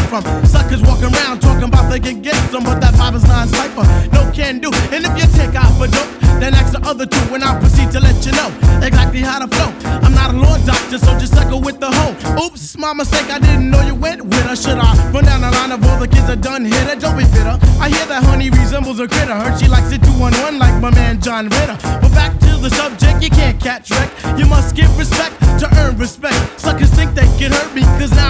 from. Suckers walking around talking about they can get some, but that vibe is non-cypher, no can do. And if you take out for dope, then ask the other two, and I'll proceed to let you know exactly how to flow. I'm not a law doctor, so just suckle with the hoe. Oops, my mistake, I didn't know you went with her. Should I run down the line of all the kids that done hit her? Don't be bitter. I hear that honey resembles a critter. Heard she likes it 2-on-1 like my man John Ritter. But back to the subject, you can't catch wreck. You must give respect to earn respect. Suckers think they can hurt me, cause now